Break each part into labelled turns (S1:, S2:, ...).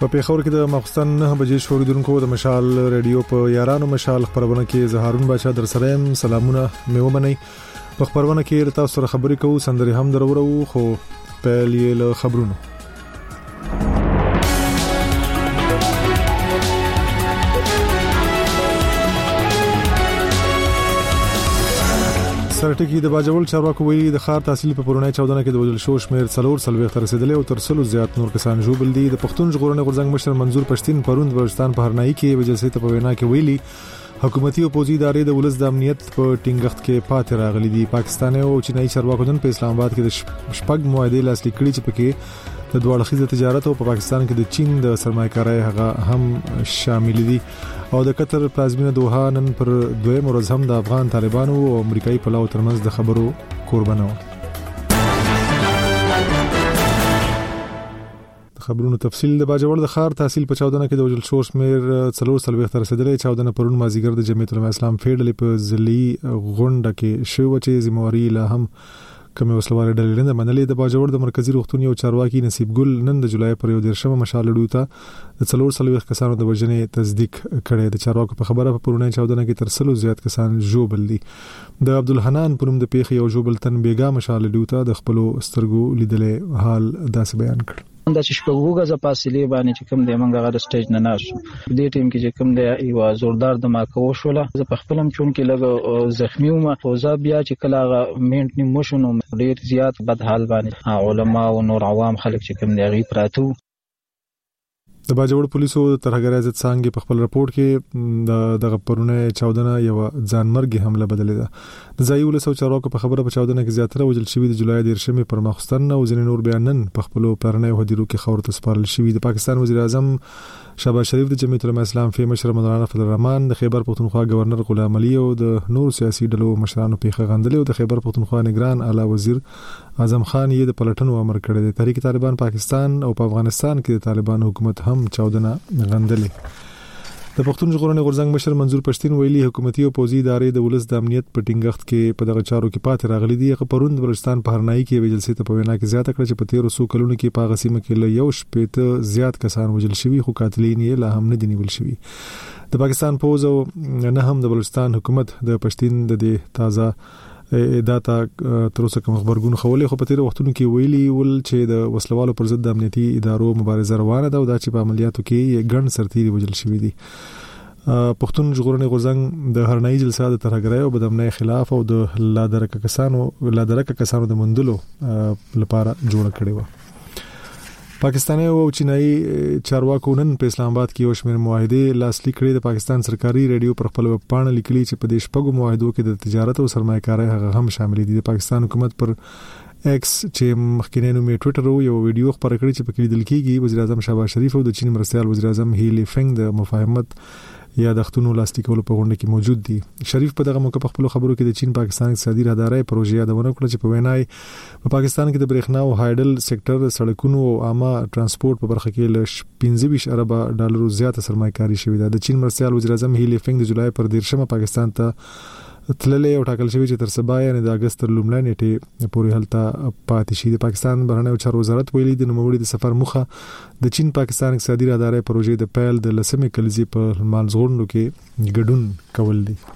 S1: په پیښور کې د مخستان 9 بجې شوریدونکو د مشال ریډیو په یارانو مشال خبرونه کې زهارون بچا در سره سلامونه مې ومني په خبرونه کې تاسو سره خبرې کوو سندري هم درورو خو پیل یې له خبرونو سرټکی د باجوړ چارواکو ویلي د خار تحصیل په پرونی 14 کې د وجل شو شمیر 4 تر رسیدلې او تر 100 زیات نور کسان ژوبل دي د پښتون ژغورنې غورځنګ مشر منظور پښتين پروند بلوچستان په هرنايي کې وجلسې ته په وینا کې ویلي حکومتي او پوزي ادارې د ولس د امنیت په ټینګښت کې پاتې راغلي دي پاکستاني او چینایي چارواکو نن په اسلام آباد کې د شپږ معاهده لاسلیک کړي چې پکې د دوه اړخیزه تجارت او په پاکستان کې د چین د سرمایه‌کارۍ هغه هم شامل دي او د قطر پلازمینه دوحه نن پر دویم ورځ هم د افغان طالبانو او امریکایي پلاو ترمنځ د خبرو قربانو خبرونو تفصیل د باجوړ د خار تحصیل په 14 کې د وجل شو شمیر 4 تر رسیدلې 14 پرون مازیګر د جمعیت العلماء اسلام فیډل په ځلي غونډه کې شو چې ذمہواری له هم کومه وسلوار ډلې نه منلې د باجوړ د مرکزی روغتون یو چارواکي نصیب ګل نن د جولای پر 13 مشال ډوته د 4 کسانو د وژنې تصدیق کړي د چارواکو په خبره په پرونی 14 کې تر 100 زیات کسان ژوبل دي د عبدالحنان پرم د پیښ یو ژوبل تن بیګا مشال ډوته د خپل سترګو لیدلې حال داس بیان کړ
S2: د شپږو غزه فاصله باندې چې کوم د منګه غره سټیج نه ناشو دې ټیم کې چې کوم د یو زوردار د ماکو شوله زه په خپلم چون کې لګ زخمی ومه او زه بیا چې کله مینټ نیم مشونو ډیر زیات بد حال باندې علما او نور عوام خلک چې کوم دی غي پراتو
S1: د باجوړ پولیسو ترهګر عزت څنګه په خپل راپورټ کې د غپرونه 14 یو ځانمرګي حمله بدلې ده د ځایو له چارواکو په خبره په 14 کې زیاتره وجل شوی د جولای 13 پر مخستان او ځینې نور بیانن په خپل پرنه هدیرو کې خبر تسپارل شوی د پاکستان وزیر اعظم شهباز شریف د جمعیت العلماء اسلام فی مشر مولانا فضل الرحمن د خیبر پختونخوا گورنر غلام علي او د نور سیاسي ډلو مشرانو په غندلې او د خیبر پختونخوا نگران اعلی وزیر اعظم خان یې د پلټنو امر کړی دی تحریک طالبان پاکستان او په افغانستان کې د طالبان حکومت هم 14 غندلې د پښتون ژغورنې غورځنګ مشر منظور پښتين ویلي حکومتي او پوزي ادارې د ولس د امنیت په ټینګښت کې په دغه چارو کې پاتې راغلي دي پروند بلوچستان په هرنايي کې وجلسې ته په وینا کې زیاته کړ چې په 1300 کلونو کې په غسیمه کې له یو شپېته زیات کسان وجل شوي خو قاتلین یې لا هم نه دي نیول شوي د پاکستان پوز او نه هم د بلوچستان حکومت د پښتين د دې تازه داتا تر اوسه کوم خبرګون خولې خو په تیر وختونو کې ویلي ول چې د وسلوالو پر ضد د امنیتي ادارو مبارزه روانه ده او دا چې په عملیاتو کې ګڼ سرتیري وجل شوي دي پښتون ژغورنې غورځنګ د هرنايي جلسه د ترهګرۍ او بدامنۍ خلاف او د لادرکه کسانو د مندلو لپاره جوړ کړي و پاکستاني او چینایي چارواکو نن په اسلام آباد کې یو شمېر معاهده لاسلیک کړي د پاکستان سرکاري ریډیو پر خپل پاڼه لیکلي چې په دې شپږو معاهدو کې د تجارت او سرمایه‌کارۍ هغه هم شامل دي د پاکستان حکومت پر ایکس چې مخکینه نوم ټوئیټر یو ویډیو خبره کړې چې په کې لیدل کېږي وزیر اعظم شهباز شریف او د چین مرستیال وزیر اعظم هیلی فنګ د مفاهمت یا د خښتونو لاستیکولو په غونډه کې موجود دي شریف په دغه موقع په خپل خبرو کې د چین پاکستان اقتصادي راهدارۍ پروژې یادونه کړې چې په وینای په پاکستان کې د برېښنا او هایډل سېکټر سړکونو او عامه ترانسپورت په برخه کې ل 15 ارب ډالر زیاته سرمایه‌کاري شوې ده د چین مرستیال وزیر اعظم هیلی فنګ د جولای پر 13 پاکستان ته تللې او ټاکل شوی چې تر سبا یعنی د اگست تر لومړۍ نیټه پورې هلته پاتې شي د پاکستان بهرنیو چارو وزارت ویلي د نوموړي د سفر موخه د چین پاکستان اقتصادي راهدارۍ پروژې د پیل د لسمې کلیزې په مالزغونډو کې ګډون کول دي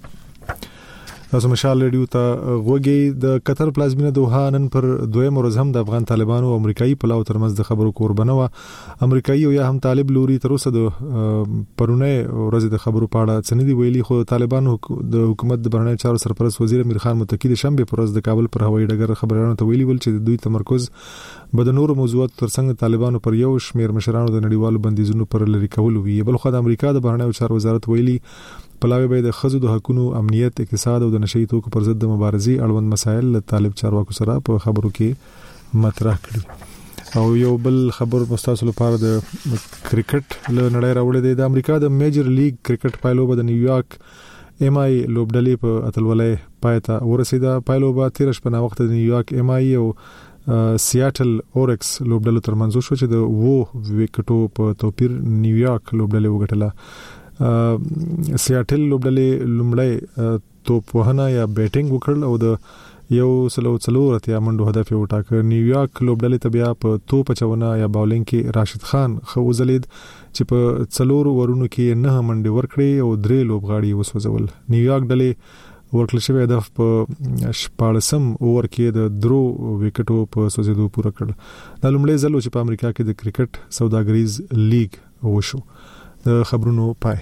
S1: تاسو مشال ریډیو ته غوږی د قطر پلازمینه دوحه نن پر دویم ورځ هم د افغان طالبانو او امریکایي پلاو ترمنځ د خبرو قربانه و امریکایي او یا هم طالب لوري تر اوسه د پرونه ورځ د خبرو پاړه څنډي ویلي خو طالبانو د حکومت د بهرنیو چارو سرپرست وزیر امیر خان متکی د شنبه پر ورځ د کابل پر هوایي ډګر خبرانو ته ویلي ول چې د دوی تمرکز به د نورو موضوعاتو ترڅنګ طالبانو پر یو شمیر مشرانو د نړیوالو بندیزونو پر لری کول وی بل خو د امریکا د بهرنیو چارو وزارت ویلي پلاوی به د خزو د حقوقو امنیت اقتصاد او د نشئی توکو پر ضد د مبارزې اړوند مسایل له طالب چارواکو سره په خبرو کې مطرح کړي او یو بل خبر مستاسو لپاره د کرکټ له نړۍ راوړل د امریکا د میجر لیګ کرکټ پایلوبه د نیویارک ایم آی لوبډلې په اتلولۍ پایته ورسیده پایلوبه 13 په وخت د نیویارک ایم آی او سیاتل اورکس لوبډلو ترمنځ شو چې د وو وکټو په توپیر نیویارک لوبډلې وګټله سیاتل لوبډلې لومړی توپ وهنه یا بیټینګ وکړل او د یو سلو اتیا منډو هدف یې وټاکه. نیویارک لوبډلې ته بیا په توپ چونه یا باولینګ کې راشد خان خو وزلید چې په 4 ورونو کې 9 منډې ورکړې او 3 لوبغاړي وسوځول. نیویارک ډلې ورکل شوی هدف په 14 اوور کې د 3 وکټو په سوځېدو پوره کړ. د لومړي ځل چې په امریکا کې د کرکټ سوداګریز لیګ وشو. د خبرونو پای.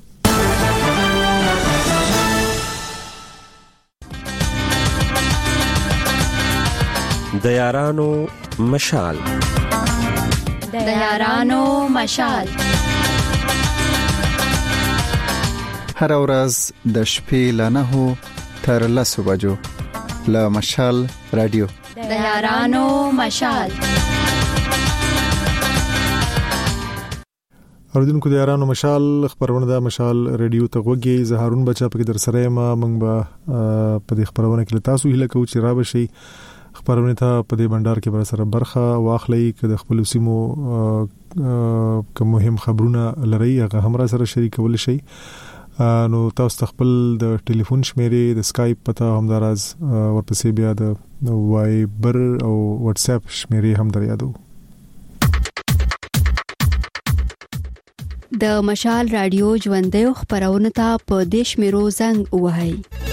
S3: د یارانو مشال.
S4: د یارانو مشال.
S5: هر ورځ د شپې له 9 تر 10 بجو له مشال رادیو.
S4: د یارانو مشال.
S1: اوردونکو د یارانو مشال خبرونه د مشال رادیو ته غوږی. زه هارون بچا په در سره ما موږ به په دې خبرونه کې تاسو هیله کوو چې را بشي خبرونه ته په دې بندر کې بر سره برخه واخلئ که د خپل سیمو کوم مهم خبرونه لري هغه هم را سره شریکول شي. نو تاسو خپل د ټلیفون شمیرې د اسکایپ پته هم دراز ورپسې بیا د وایبر او واتس اپ شمیرې هم در یادو.
S6: د مشال رادیو ژوندۍ خبرونه ته په دیش میرو زنګ وهاي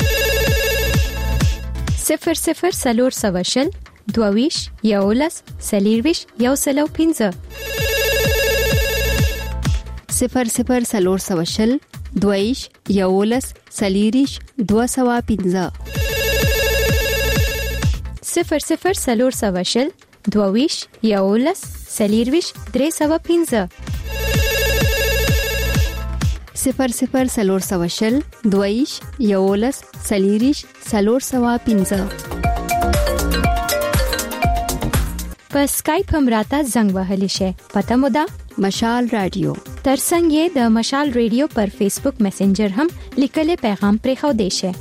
S7: 00 سلور سواشل دوویش یولس سلیرویش یوسلو 15
S6: 00 سلور سواشل دویش یولس سلیریش 215
S7: 00 سلور سواشل دویش یولس سلیرویش 315
S6: 00 سلور سواشل دویش یولس سلیریش 315
S7: په اسکایپ هم راته زنګ وهلی شي. پته مو ده
S6: مشال رادیو.
S7: ترڅنګ یې د مشال رادیو پر فیسبوک میسنجر هم لیکل پیغام پرې خو دی شي.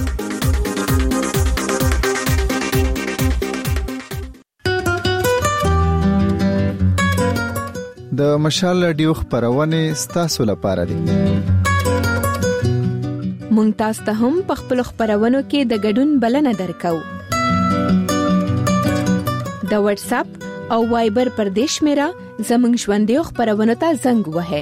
S5: د مشال رادیو خبرونه ستاسو لپاره دي.
S8: مونږ تاسو ته هم په خپل خبرونو کې د ګډون بلنه درکو. د واتس اپ او وایبر پر دیش میرا زمنګ ژوندۍ خبرونه ته زنګ وهه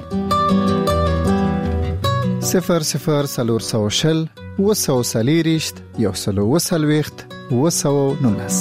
S5: 00 سلور سواشل وسو سلیریشت یوسلو وسلويخت وسو نونس.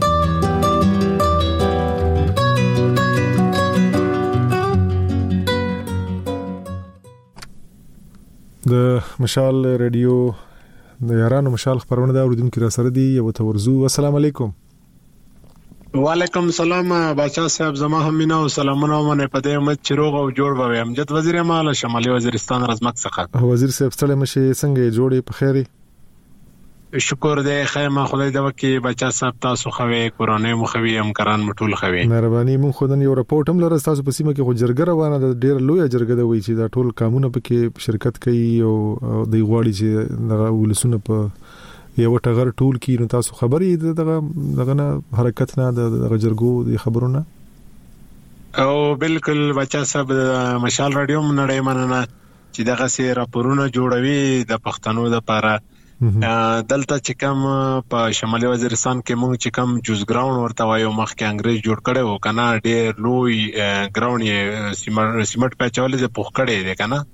S1: د مشال رادیو د یارانو مشال خبرونه دا اوریدونکو را سره دی. یو تورزو. السلام علیکم.
S9: وعلیکم السلام بچا صاحب. زما هم مینا او سلامونه ومنه په دې امید چې روغ او جوړ به وي. امجد وزیر اعمال شمالي وزیرستان رزمک څخه.
S1: وزیر صاحب ستړي مشه څنګه جوړې په خیري؟
S9: شکر دې خیمه خدای دا وکي بچا صاحب تاسو خوي کورونه مخوي همکاران مټول خوي.
S1: مهرباني مون خودن یو رپورټ هم لره تاسو په سیمه کې خو جرګه روانه ده. ډیر لوی جرګه ده وی چې دا ټول قانون په کې شرکت کوي او د غواړي چې د ولسونه په یو ټغر ټول کې. نو تاسو خبرې دغه نه حرکت نه د جرګو د خبرونه
S9: او بالکل بچا صاحب مشال رادیو منړې مننه چې دغه سي راپورونه جوړوي د پښتنو لپاره. دلته چې کوم په شمالي وزیرستان کې موږ چې کوم جوز ګراوند ورته وایو مخکې انګريز جوړ کړي وو کنه. ډېر لوی ګراوند یې سیمټ پچولې ده پوخ کړي دي کنه.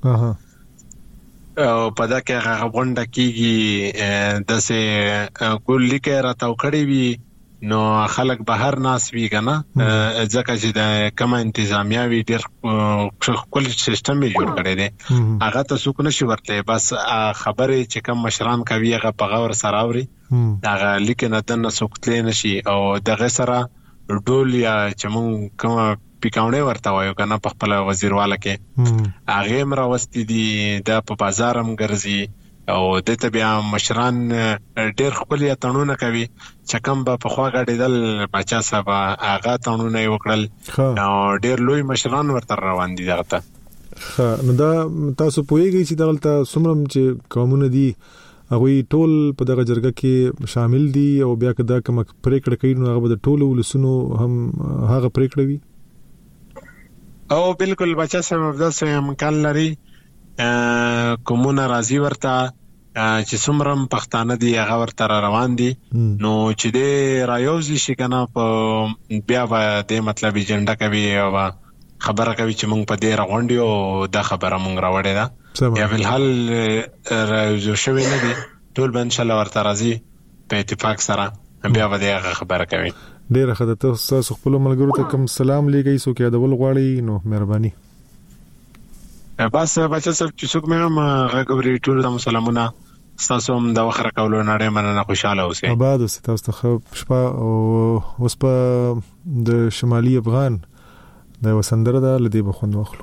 S9: او په دا کې هغه غونډه کیږي د سه ګولې کې راتاو کړي وي نو خلک بهر ناس وی کنه. ځکه چې د کما انتظامیه وی ډېر کول سیستم یې جوړ کړی دی. هغه ته څوک نشي ورته بس خبره چې کوم مشران کوي هغه په غور سره اوري. هغه لیکنه دنه څوک تل نشي او دغه سره ډول یا چې مونږ کوم پیکاونه ورته وایو کنه په خپل وزیرواله کې هغه مراوستي دي د په بازار هم ګرځي او دته بیا مشران ډېر خپل یاتنونه کوي چې کوم په خوا غړېدل بچا صاحب هغه تنونه وکړل او ډېر لوی مشران ورته روان دي دغه.
S1: نو دا تاسو پوهیږئ چې دغه سمرم چې قومونه دي هغه ټول په دغه جرګه کې شامل دي او بیا کدا کوم پریکړه کوي نو هغه د ټولو ولسونو هم هغه پریکړه وي.
S9: او بالکل بچا صاحب د څه امکان لري کومونه راضي ورته چې څومره پښتانه دي هغه ورته روان دي نو چې د رایوزي شي کنه په بیا د مطلب ایجنډا کوي او خبره کوي چې موږ په دې راغونډي او دا خبره موږ راوړې ده یا په حال رایوزو شوی نه دي ټول به ان شاء الله ورته راځي په اتفاق سره بیا به دا خبره کوي.
S1: ډیره ښه ده. تاسو خپل ملګرو ته کوم سلام لګی سو کې ادول غواړي نو مهرباني.
S9: بس بچا صاحب چې څوک مې هم غوړي ټول ته سلامونه تاسو هم دا وخره کولو نړۍ مننه خوشاله اوسئ.
S1: آباد اوسئ. تاسو ته شپه او اوس په د شمالي افغان د وسندره د لدی بخوند واخلو.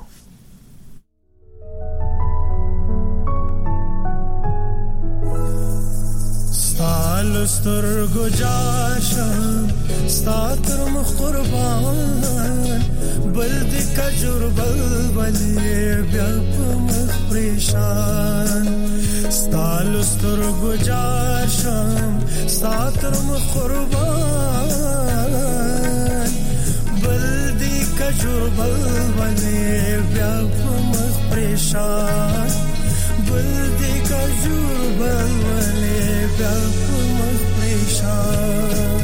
S10: سترګو جاشم ستاتر مخ قربان بل د کجور بلبلې بیا په مخ پریشان ستالو سترګو جاشم ستاتر مخ قربان بل د کجور بلبلې بیا په مخ پریشان بل د کجور بلبلې بیا په مخ پریشان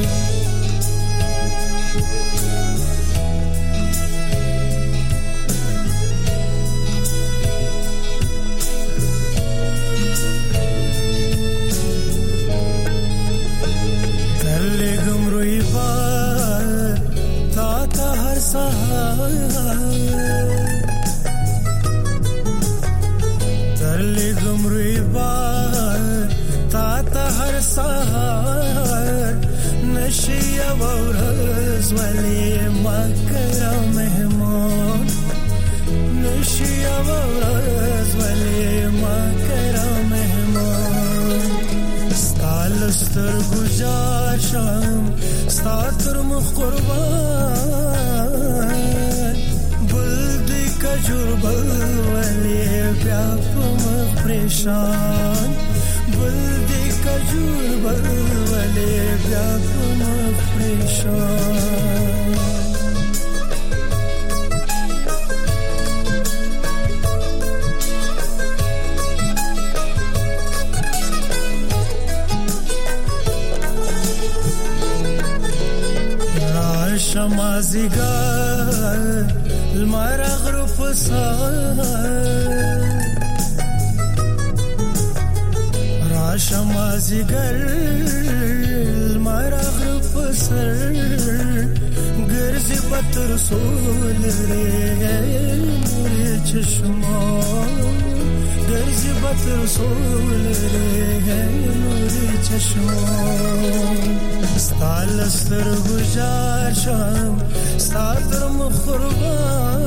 S10: ترلې ګمروي بار تا ته هر سهار ترلې ګمروي بار تا ته هر سهار نشي ورځ ولې مکر مهمان نشي ورځ ولې مکر مهمان ستال ستر گزار شم ستاتر مخ قربان بل دی کجور بل ولې بیا په مخ پریشان بل دی کجور بل ولې بیا په مخ پریشان شمازیگر المر غروب سار را شمازیگر المر غروب سر گرزی پتر سول ری نور چشما گرزی پتر سول ری نور چشما ستال ستر گزار شم ستاتر مخربان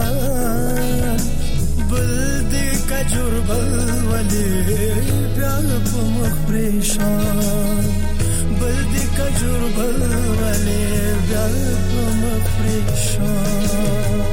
S10: بل دی کجور بل ولی بیا په مخ پریشان بل دی کجور بل ولی بیا په مخ پریشان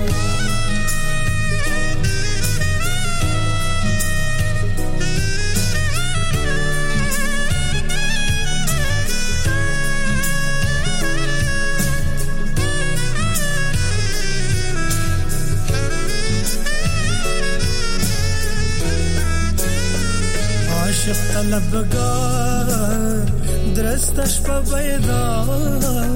S10: طلبگار درستش پا بیدار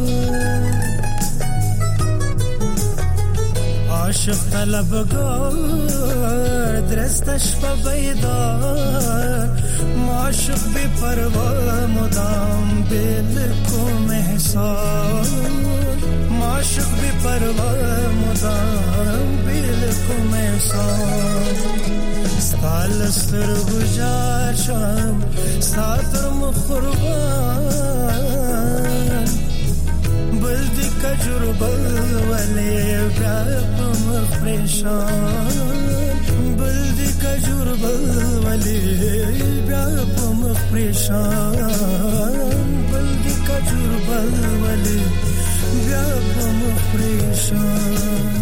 S10: عاشق طلبگار درستش پا بیدار معاشق بی پروا مدام بالکم احسان معاشق بی پروا مدام بالکم احسان ستال ستر گزار شم ستاتر مخربان بل دی کجور بل ولی بیا په مخ پریشان بل دی کجور بل ولی بیا په مخ پریشان بل دی کجور بل ولی بیا په مخ پریشان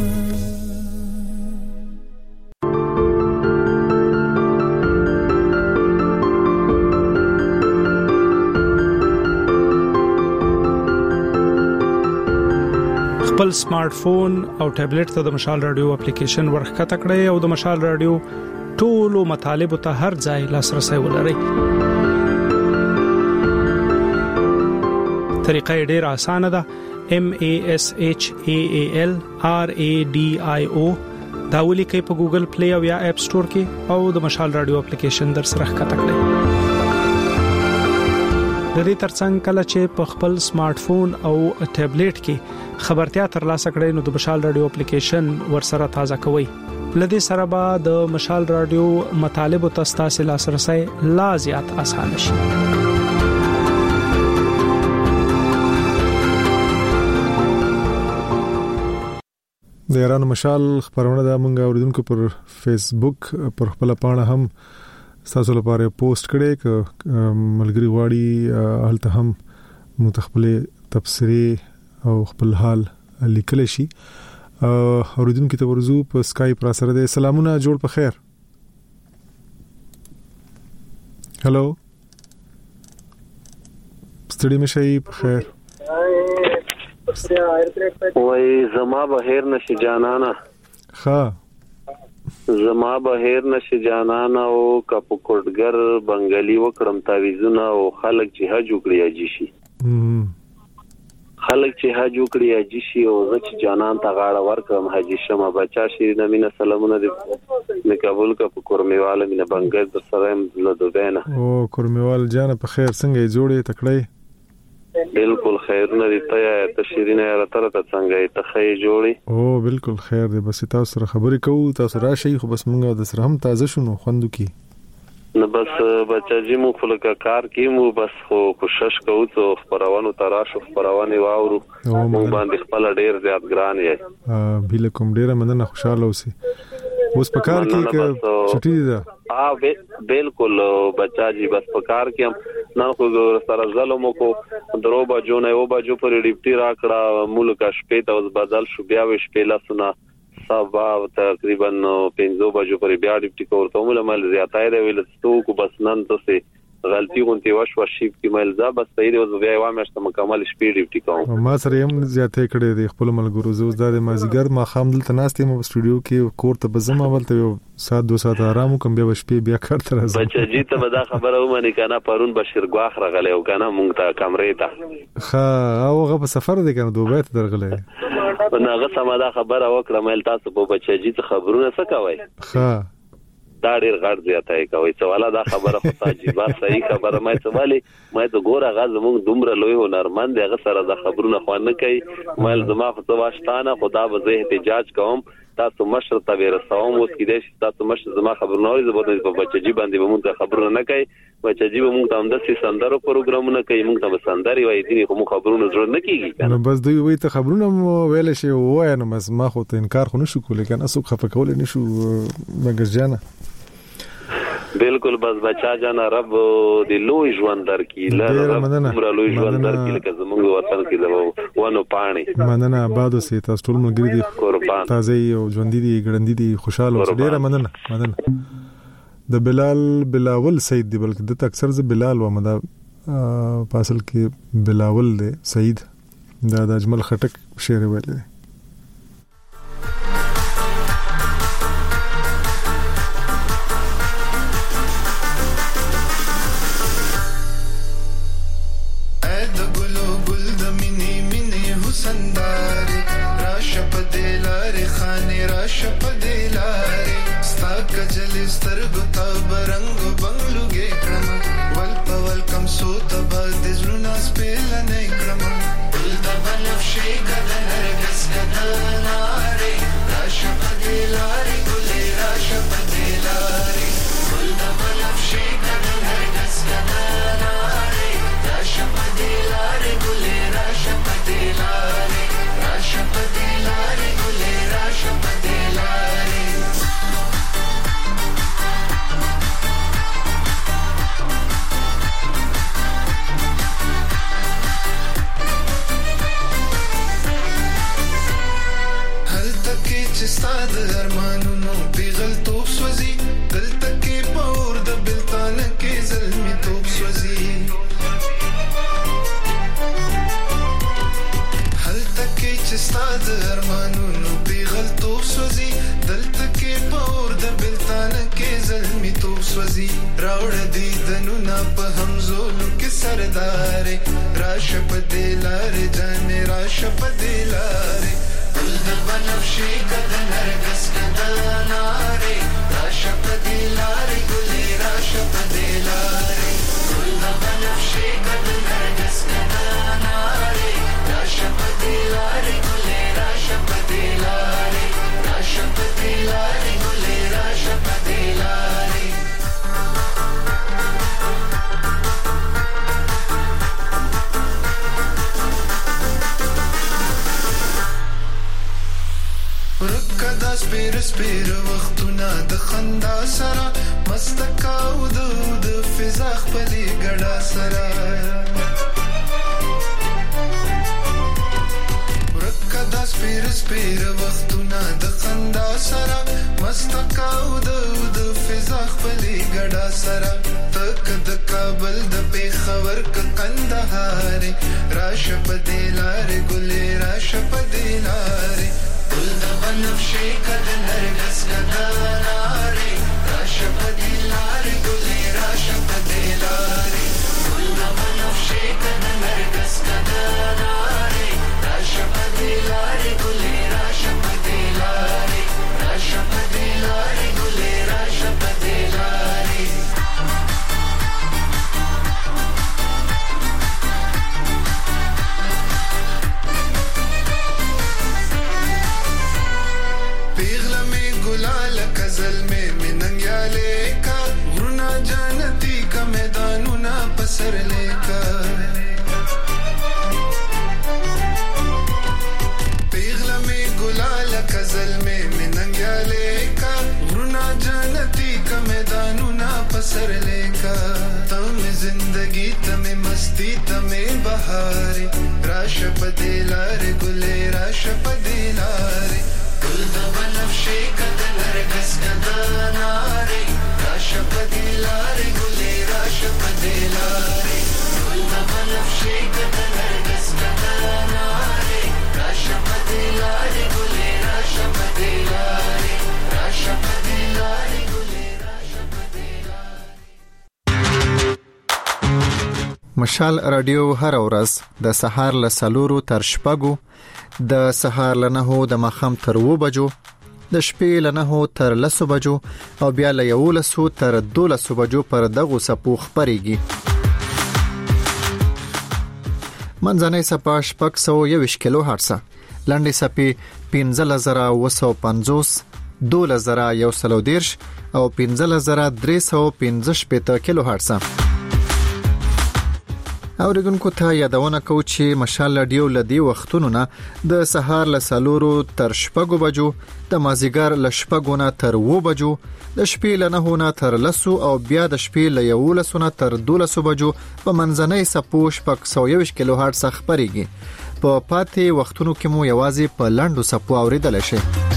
S11: خپل سمارټ فون او ټابلیټ ته د مشال رادیو اپلیکیشن ورخکته کړئ او د مشال رادیو ټولو مطالبو ته هر ځای لاسرسي ولرئ. طریقه ډېره اسانه ده. MASHAALRADIO دا ولیکئ په ګوګل پلی او یا اپ سٹور کې او د مشال رادیو اپلیکیشن در سره ښکته کړئ. د دې ترڅنګ کله چې په خپل سمارټ فون او ټابلیټ کې خبرتیا ترلاسه کړئ نو د مشال رادیو اپلیکیشن ورسره تازه کوئ. لدې سره به د مشال رادیو مطالب او تاسو لاسرسي لا زیات اسانه شي.
S1: د یارانو مشال خبرونه د مونږ اوریدونکو پر فیسبوک پر خپل پاڼه هم تاسو لپاره پوسټ کړي ک ملګری غواړي هلته هم متخبله تبصره او خپل حال لیکل شي. اوریدونکو ته ورزو په اسکایپ را سره د سلامونه جوړ په خیر. هالو ستړي مشي په خیر.
S12: وای زما بهر نشي جانانا
S1: ها
S12: زما بهر نشي جانانا او کپکوټګر بنگالي وکړم تعویذونه او خلک چې حج وکړي اجي شي خلک چې حج وکړي اجي شي او چې جانان ته غاړه ورکړم حجي شمه بچا شي د مینه سلامونه د کابل کپکورمیواله مینه بنگال در سره له دوبینه
S1: او کورمیوال جان په خیر څنګه جوړې تکړه
S12: بالکل خیر نه دي ته تشرینا تر ته څنګه ته خې جوړي
S1: او بالکل خیر دی بس تاسو سره خبرې کوو تاسو راشي خو بس موږ د سره هم تازه شونو خوندو کی
S12: نه بس بچا جی مو خلک کار کیمو بس خو کوشش کوو ته خبرونه تراشو خبرونه واورو مو باندې خپل ډیر زیات ګران یې
S1: بیل کوم ډیر مننه خوشاله اوسئ اوس په کار کې چټی ده
S12: بالکل بچا جی بس په کار کې هم نه خو سره ظلم کو درو بجو نه او بجو پر ډیپټي راکړه ملک شپې ته بدل شو بیا وش په لاسونه سبا تقریبا 5 بجو پر بیا ډیپټي کوته مل مل زیاتای دی ویل ستو کو بس نن ته غلطي غونتی وشو شیب کې مل ځا بس تیر او بیا وامشته مکمل شپې ډیپټي کوم
S1: ما سره هم زیاتې کړې دي خپل ملګرو زوز د مازیګر ما خامدل تناستې مو سټوډیو کې کور ته بزم اولته یو سات 2 ساعت آرام کوم بیا شپې بیا کار تر راځم
S12: بچا جی ته دا خبره ومنه کنه پرون بشیر غواخ راغله او کنه مونږ ته کمرې ته
S1: ها هغه په سفر دی کنه دوبه ته درغله
S12: ناغه سم دا خبره وکړه مل تاسو په بچا جی ته خبرونه څه کوي
S1: ها
S12: دا ډیر غړ زیاتای کوي سواله دا خبره خو تاجیبه صحیح خبره مې سوالي مې ته ګوره غاز موږ دومره لوی هنرمند هغه سره دا خبرونه خوانه کوي مې زما په تواشتانه خدا به زه احتجاج کوم تاسو مشر ته ورسوم اوس کې دې تاسو مشر زما خبرونه اوري زبردست په بچی باندې به موږ خبرونه نه کوي بچی به موږ ته هم د سندرو پروګرامونه کوي موږ ته سندري وایي دي خو موږ خبرونه ضرورت نه کیږي
S1: نو بس دوی وایي ته خبرونه ویل شي وای نو بس ما خو ته انکار خو نشو کولای کنه اسو خفه کول نشو مګر جانا
S12: بالکل بس بچا جانا رب دی لوی ژوند درکې لره عمر لوی ژوند درکې لکه زموږ وطن کې د ونو پانی
S1: مننه آباد اوسې تاسو ټول ملګری دي تازه او ژوند دي ګړندې دي خوشاله اوسئ ډیره مننه د بلاول سید دی بلکې د اکثر ز بلال و مدا فاصل کې بلاول دی سید دا د اجمل خټک شعر ویل دی
S10: سوزي راوړ دي دنونه په همزولو کې سردارې راشه په دې لارې جانې راشه په دې لارې ګل د بنفشې کده نرګس کده انارې راشه په دې لارې ګلې راشه په دې لارې ګل د بنفشې کده نرګس کده انارې راشه په دې لارې ګلې راشه په دې لارې راشه په دې لارې ګلې راشه په دې لارې ورکدا سپیر وختونه د خندا سره مستکاو د فضا خپلې ګډا سره ورکدا سپیر وختونه د خندا سره مستکاو د فضا خپلې ګډا سره تک د کابل د پیښور ک کندهار راشه په دې لارې ګلې راشه په دې لارې ګل د بنفشې کده نرګس کده انارې راشه په دې لارې ګلې راشه په دې لارې ګل د بنفشې کده نرګس کده انارې راشه په دې لارې ګلې راشه په دې لارې راشه په دې لارې ګلې راشه په دې لارې کزل میں مننگیالے کا غرنا جانتی کا میدانونا پسر لے کا پیغلا میں گلال کزل میں مننگیالے کا غرنا جانتی کا میدانونا پسر لے کا تم زندگی تمہیں مستی تمہیں بہارے راش پدے لارے گلے راش پدے لارے ګل د بنفشې کده نرګس کده انارې راشه په دې لارې ګلې راشه په دې لارې ګل د بنفشې کده نرګس کده انارې راشه په دې لارې ګلې راشه په دې لارې راشه په دې لارې ګلې راشه په دې لارې
S5: مشال رادیو هر ورځ د سهار له 4 تر 6 د سهار له 9 د ماخام تر 2 بجو د شپې له 9 تر 10 بجو او بیا له 11 تر 12 بجو پر دغه سپو خبريږي منځنۍ سپا شپږ 120 کیلو هرتز لنډي سپي 15950 12130 او 15315 کیلو هرتز اوریدونکو ته یادونه کو چې مشال رادیو لدی وختونو نه د سهار له 4 تر 6 بجو د مازیګر له 6 نه تر 2 بجو د شپې له 9 نه تر 10 او بیا د شپې له 11 نه تر 12 بجو په منځنۍ سپو شپږ 120 کیلو هرتز خبريږي په پاتې وختونو کې مو یوازې په لاندو سپو اوریدل شي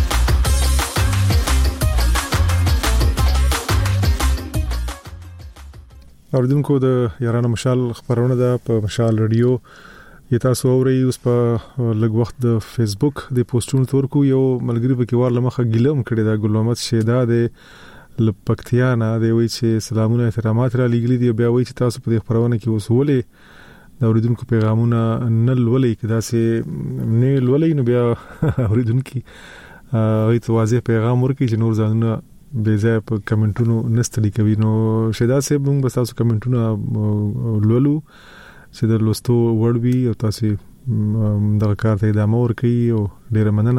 S1: اوریدونکو د یارانه مشال خبرونه ده په مشال رادیو تاسو اورئ اوس په لږ وخت د فیسبوک د پوسټونو تور کو یو ملګری په کې وار لمخه ګلم کړی دا ګل محمد شیدا د لپکتیانا دی وی چې سلامونه احترامات را لګلی دی بیا وی چې تاسو په خبرونه کې وسولې د اوریدونکو پیغامونه نل ولې کدا سي نه ولې نو بیا اوریدونکو ایت واضح پیغام ورکړي چې نور ځانونه به ځای په کمنټونو نستړي کوي نو شیدا صاحب موږ بس تاسو کمنټونه لولو چې د لوستو وړوي او تاسو دغه کار ته ادامه ورکړي او ډیره مننه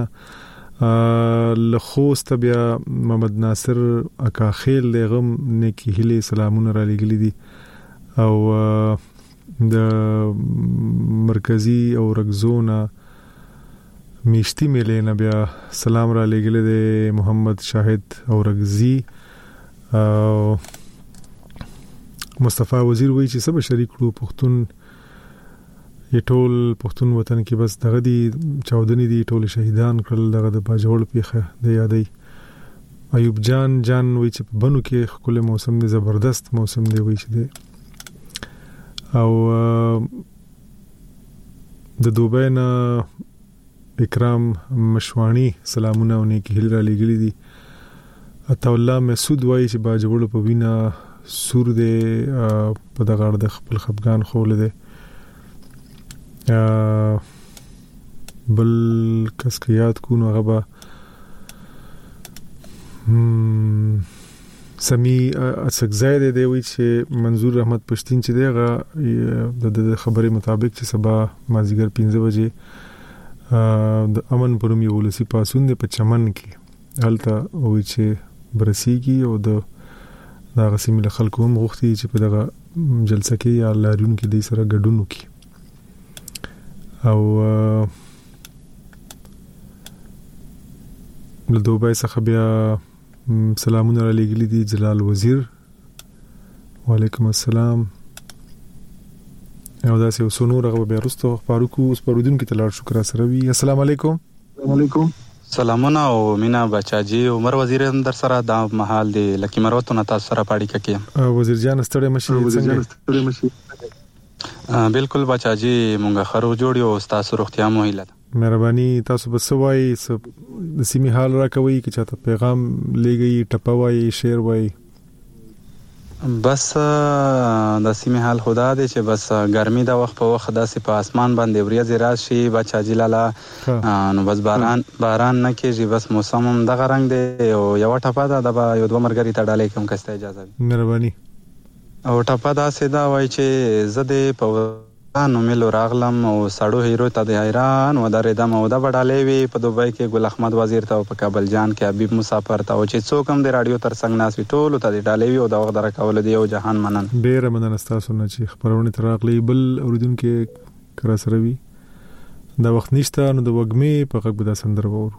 S1: لخوست بیا محمد ناصر اکا خیل لغم نیکی هلي سلامونه را لګلې دي او د مرکزی او رګزونه میشتي ملي نه بیا سلام را لګل دي محمد شاهد او رغزي مصطفی وزیر وی چې سبا شریک کړو پښتون یټول پښتون وطن کې بس دغه دي چاودنی دي ټول شهیدان کړل دغه د باجوړ پیخه د یادې ایوب جان وی چې بنو کې خپل موسم دی زبردست موسم دی وی چې دی او د دوبۍ نه اکرام مشوانی سلامونه ونی کې هلرا لګلی دي عطا الله مسعود وایي چې باجوړ په وینا سور دی په دغه د خپل خفغان خول دی. بل کس کې یاد کو نو هغه سمی اسکزای دی وی چې منظور احمد پښتين چې دیغه د خبرې مطابق چې سبا مازیګر 5 بجې د امن پروم یو ولسی پاسون دی په چمن کې هلته وی چې برسیږي او د دغه سیمه خلکو هم غوښتي چې په دغه جلسه کې یا لاریون کې د سره ګډون وکړي. او له دوبای څخه بیا سلامونه را لګلي دي جلال وزیر. وعلیکم السلام. او دا سه سونور هغه بیا رستو فاروق اوس پرودون کې تلار شکر سره وی. السلام علیکم.
S13: وعلیکم سلامونه او مینا بچاجي عمر وزیر هم در سره د محل دی لکه مروتونه تاسو سره پاړی کړي.
S1: وزیر جان ستړي مشي څنګه؟
S13: بالکل بچاجي مونږه خرو جوړیو او تاسو روغتیا مو هیله.
S1: مهرباني تاسو بس وای د سیمه حال را کوي چې چاته پیغام لګي ټپوي شیر وای.
S13: بس د سیمه حال خدا دې چې بس ګرمي دا وخت په وخت داسې په اسمان باندې وريځ راشي بچاجي لاله نو بس باران نه کېږي. بس موسم هم دغه رنگ دی او یو ټپه دا د یو دوه مرګري ته ډالې کوم کسته اجازه وي.
S1: مهرباني.
S13: او ټپه دا سیدا وای چې زده په نو ملو راغلم او سړو هیرو ته د حیران و درېدم او د بډالې وی په دوبۍ کې ګل احمد وزیر ته او په کابل جان کې حبیب مسافر ته او چې څوک هم د رادیو تر څنګ ناس وی ټول ته د ډالې وی او د وخت درکول دی او جهان منن.
S1: ډیر مننه تاسو نه چې خبرونه تراغلی بل اوریدونکو کرا سره وی دا وخت نشته نو د وګمې په غږ به دا سندره وورو.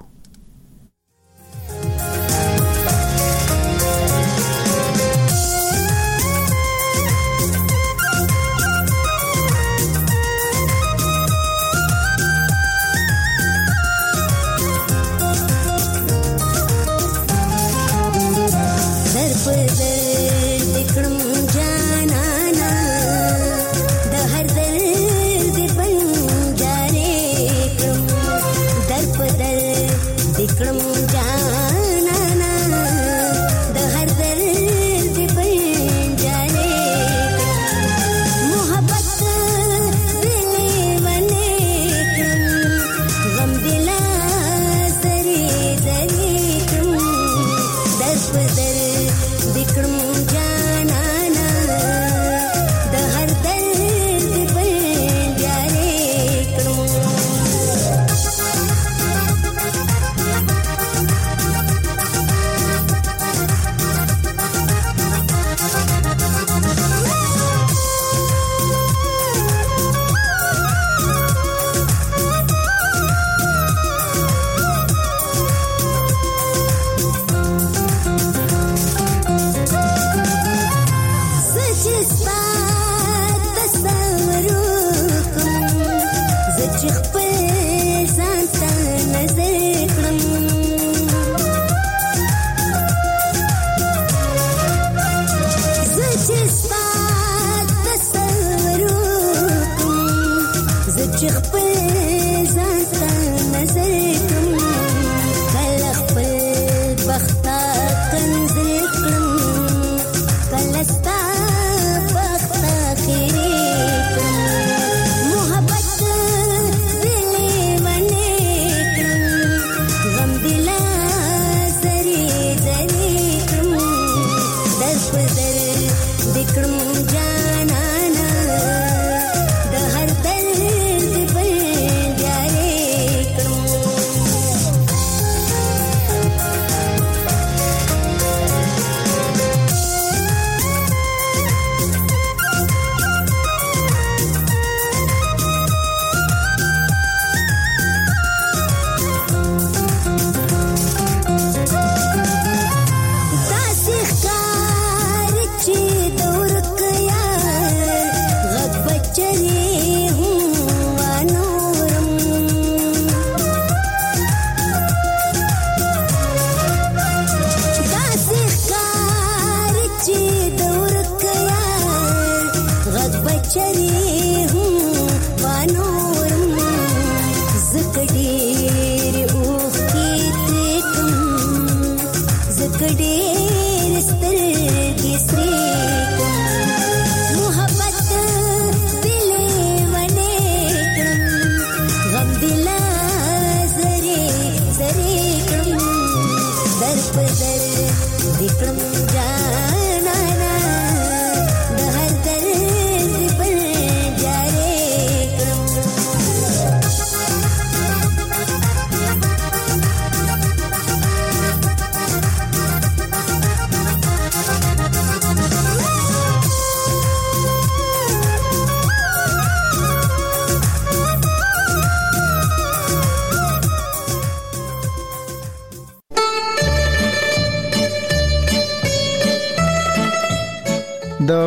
S14: داسې ښکار چې د ورک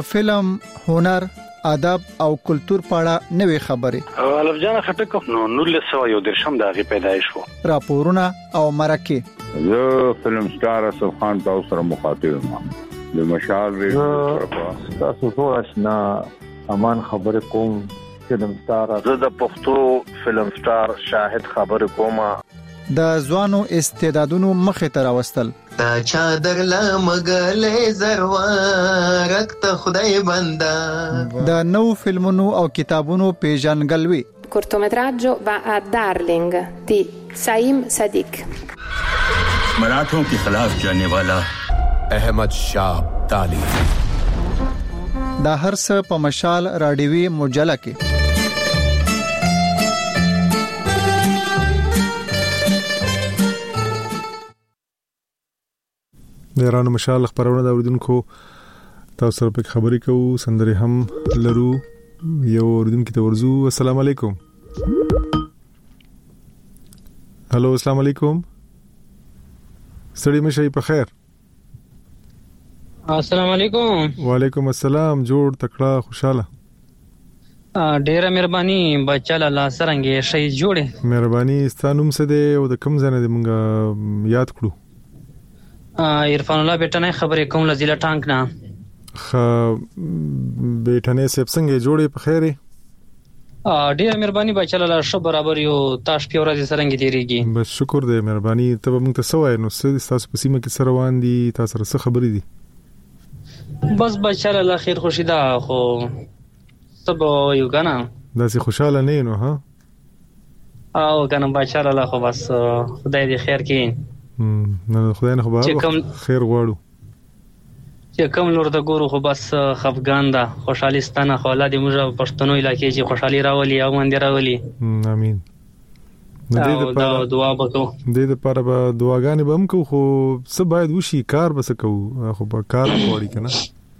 S5: فلم، هنر، ادب او کلچر په اړه نوې خبرې.
S14: الف جان خټک نو 1913 د هغه پیدایش وو.
S5: راپورونه او مرکه.
S15: زه فلم سٹار اسف خان تاسو سره مخاطب یم. د مشال ریډیو تاسو ټول آشنا امان خبرې کوم. فلم سٹار
S16: زه د پښتو فلم سٹار شاهد خبرې کوم.
S5: د ځوانو استعدادونو مخه تر راوستل.
S17: تا چادر لا مګلې زروارک ته خدای بندا.
S5: د نو فلمونو او کتابونو پیژنګلوي.
S18: cortometraggio va a Darling di Saim Sadiq.
S19: मराठों के खिलाफ जाने वाला अहमद शाह अब्दाली.
S5: دا هر څه په مشال رادیوي مجله کې.
S1: د ایران مشال خبرونه د اوریدونکو تاسو سره په خبرې کوو. سندري هم لرو. یو اوریدونکو ته ورزو. السلام علیکم. هالو السلام علیکم. سړی مشه په خیر.
S20: السلام علیکم.
S1: وعلیکم السلام. جوړ تکړه خوشاله.
S20: ډیره مهرباني بچاله لا سرنګي شي جوړه.
S1: مهرباني ستانوم څه دی او د کوم ځای نه مونږه یاد کړو.
S20: عرفان الله بیٹنه خبرې کوم لزیله ټانک نه.
S1: بیٹنه سپ څنګه جوړې په خیره.
S20: ډیره مهرباني بچاله لا شو برابر یو تاش پیورا دي سرنګي دیریږي.
S1: بس شکر دې مهرباني. ته مونږ ته سوای نو تاسو په سیمه کې سره روان دي. تاسو سره څه خبرې دي؟
S20: بس بچاله لا خیر خوشی ده خو سبا یو کنه
S1: داسې خوشاله نه نو ها.
S20: او کنه بچاله لا خو بس خدای دې خیر کړي.
S1: نه خدای نه خو به خیر غواړو.
S20: چې کوم لور د ګورو خو بس خفګان ده. خوشحالي ستانه خو الله دې موږ پښتنو علاقې چې خوشحالي راولي او مند راولي.
S1: امين. دې لپاره
S20: دعا وکړو.
S1: دې لپاره به دعاګانې به هم کوو خو څه باید وشي کار به څه کوو خو به کار وړي کنه.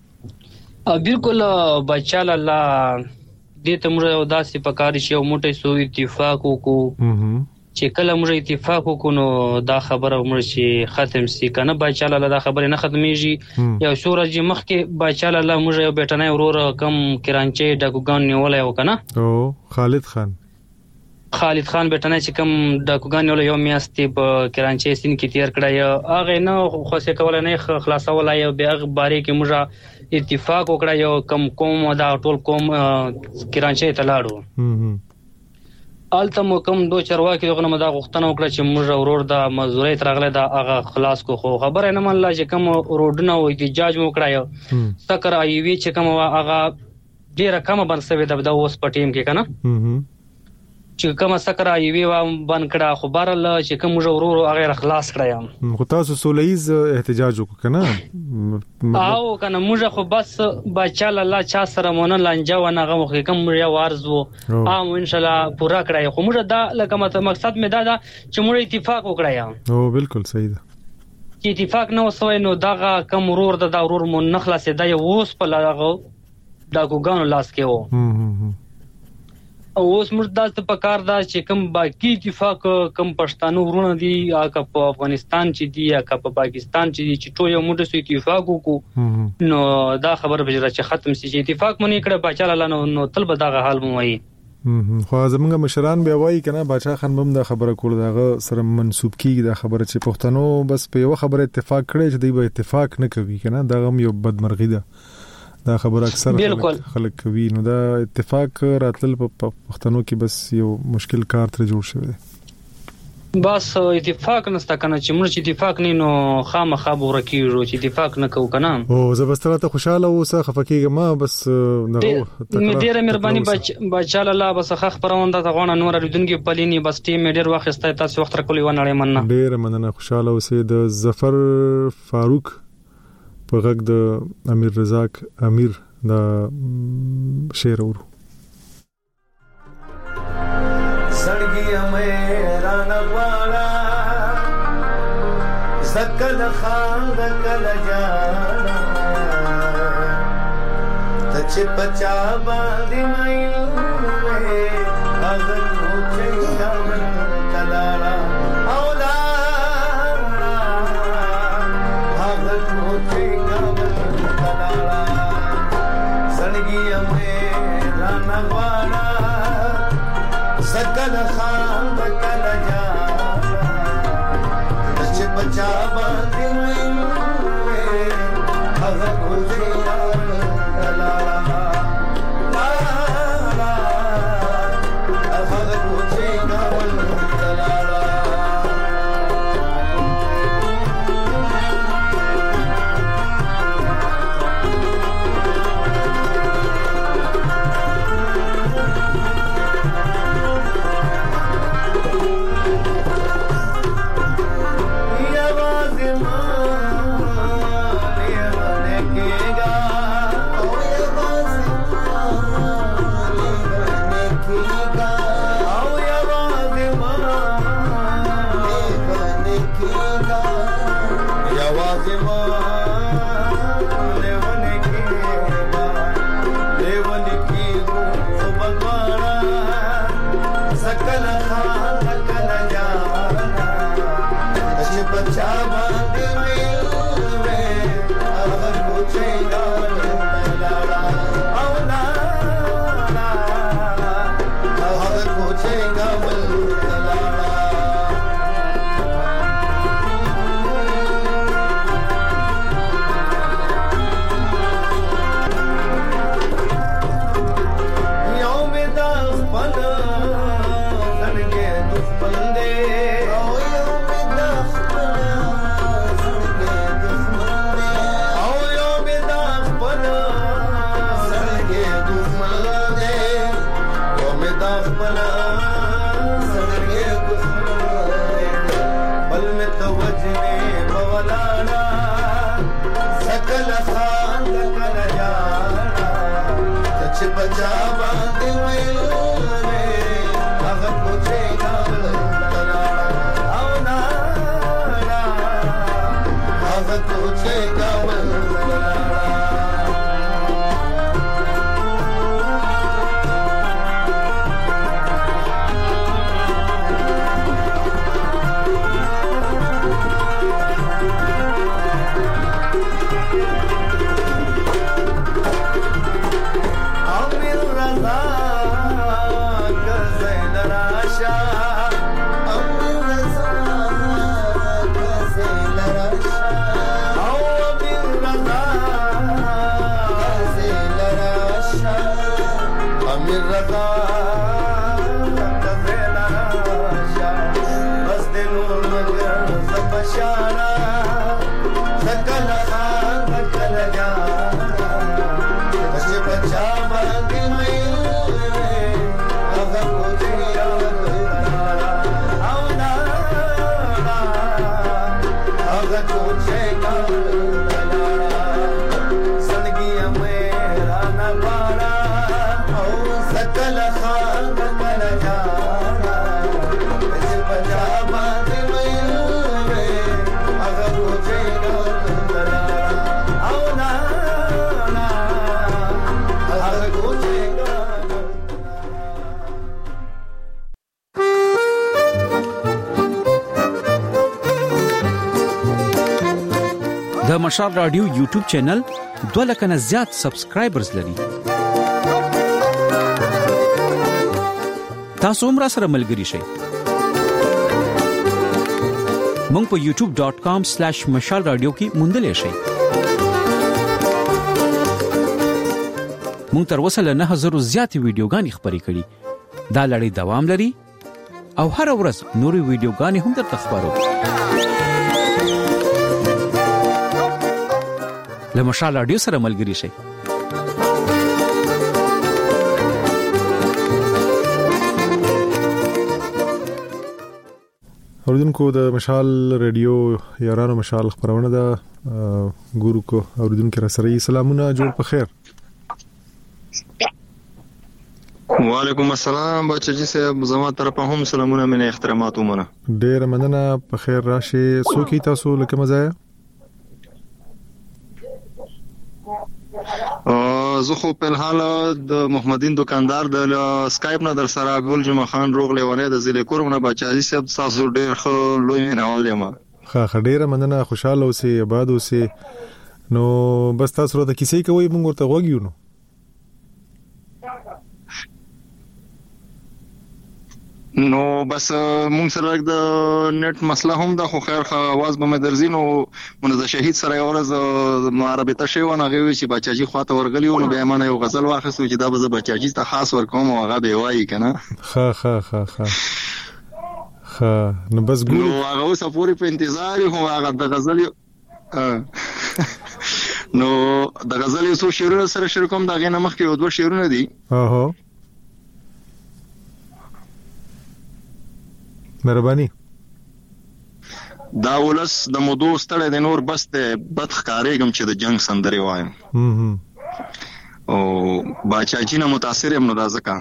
S20: بالکل بچاله الله دې ته موږ داسې پکاري چې یو موټی سو اتفاق وکړو. چې کله موږ اتفاق وکړو نو دا خبره موږ چې ختم سي کنه. بچاله الله دا خبره نه ختميږي. یو سورج مخکې بچاله الله موږ یو بیٹنه ورور کم کرانچي ډاکوګان نیولای وکنه.
S1: او خالد خان
S20: بیٹنه چې کم ډاکوګان نیولای یو میاشتې په کرانچي سین کې تیر کړای. هغه نه خو څه کول نه خلاصولای. یو به هغه باره کې موږ اتفاق وکړای. یو کم قوم دا ټول قوم کرانچي ته لاړو. الته مو کوم دو چرواکي دغه نه دا غوښتنه وکړه چې موږ ورور د مزدوري ترغله دا هغه خلاص کو. خو خبره نه منله چې کوم روډونه او احتجاج مو کړایو. سکر ایوي چې کوم هغه ډیره کم بنسوي د اوس په ټیم کې کنه. چې کوم سکر ایوي و بن کړه خو بارل چې کوم موږ ورور هغه خلاص کړایم.
S1: خو تاسو سولېز احتجاج وکړه کنه.
S20: او کنه موږ خو بس بچاله الله چا سره مونږ لنجا و نه غو کوم یو ارزو او ان شاء الله پورا کړای. خو موږ دا لکه مقصد مې دا چې موږ اتفاق وکړایم.
S1: او بالکل صحیح ده.
S20: چې اتفاق نه وسوي نو دغه کوم ورور د ورور مون نخلاصې دا یو اوس په لغه دا ګوګانو لاس کې وو. او اوس موږ داسې په کار دا چې کوم باقی اتفاق کوم پښتانه ورونه دي یا په افغانستان چې دي یا په پاکستان چې دي چې ټول یو موږ سره اتفاق وکړو نو دا خبره به چې ختم شي. چې اتفاق مونږ کړه بچاله الله نو تل به دا حال مو وایي.
S1: خو زمونږ مشران بیا وایي کنه باچا خان بم دا خبره کول داغه سره منسوب کیږي. دا خبره چې پښتنو بس په یو خبره اتفاق کړي چې دوی به اتفاق نه کوي کنه. دا هم یو بدمرغي ده. دا خبر اکثر خلک کوي. نو دا اتفاق راتل په پښتنو کې بس یو مشکل کار تر جوړ شوی دی.
S20: بس اتفاق نستا کنه چې موږ اتفاق نه نو خامخا ورکیږو چې اتفاق نه کوو کنه.
S1: او زبستره ته خوشاله اوسه خفکیږه ما بس
S20: دغه ډیره مهرباني بچاله الله بس خبرونه ته غوڼه نور لیدونکو پلینی بس ټیم ډیر وخت تاسو وخت راکولې ونړې مننه.
S1: ډیره مننه خوشاله اوسه. د ظفر فاروق په غږ د امیر رزاق امیر دا شعر ورو.
S10: سړګي مې رانه واړه زکل خان دکل جانا ته چې پچا باندې مې هغه کوچې کمن کلاړه اولا هغه کوچې کمن کلاړه سنگي مې رانه غواړه سکل خان بکل جا چې بچا باندې مې هغه کوزي لا هغه کوزي ګاول
S21: د مشال رادیو یوټیوب چینل 2 لک نه زیات سبسکرایبرز لري. تاسو هم را سره ملګري شئ. مونږ په youtube.com/mashalradio کې موندلې شئ. مونږ تر اوسه له 9000 زیات ویډیوګانې خبرې کړې. دا لړۍ دوام لري او هر ورځ نوري ویډیوګانې هم درته خبرو. له مشال رادیو سره ملګري شئ.
S1: اوریدونکو د مشال رادیو یارانو مشال خبرونه ده ګورو کو اوریدونکو را سره سلامونه جوړ په خیر.
S22: وعلیکم السلام بچی صاحب زما طرفه هم سلامونه منه احترامات ومنه.
S1: ډیر مننه په خیر راشي. سوکي تاسو لکه مزه
S22: زه خو په حال د محمدین دکاندار د سکایپ نه در سره ګل جمعه خان روغ لیوانه د ضلع کورونه بچی صاحب تاسو ډیر خو لوی نه ولیم.
S1: ښه ډیر مننه خوشاله اوسئ آباد اوسئ. نو بس تاسو ته کیسې کوي موږ ورته وګیو. نو
S22: نو بس مونږ سره د نت مسله هم د خو خیر خواز به مدرزي نو منځ شهید سره یو ورځ معربته شی ونه غوي چې بچاجي خواته ورغلی نو به مانه یو غزل واخیستو چې دا به بچاجي ته خاص ورکوم او هغه به وایي کنه
S1: نو بس ګورو
S22: نو هغه اوس پوری په انتظار هو هغه د غزل نو د غزل یو څو شعرونه سره شریکوم دا غي نمخ کې یو دوه شعرونه دي
S1: مهرباني
S22: دا ولس د مودو ستړی د نور بس ته بد ښکارېږم چې د جنگ سندرې وایم او باچاجي نه متاثر یم نو دا ځکه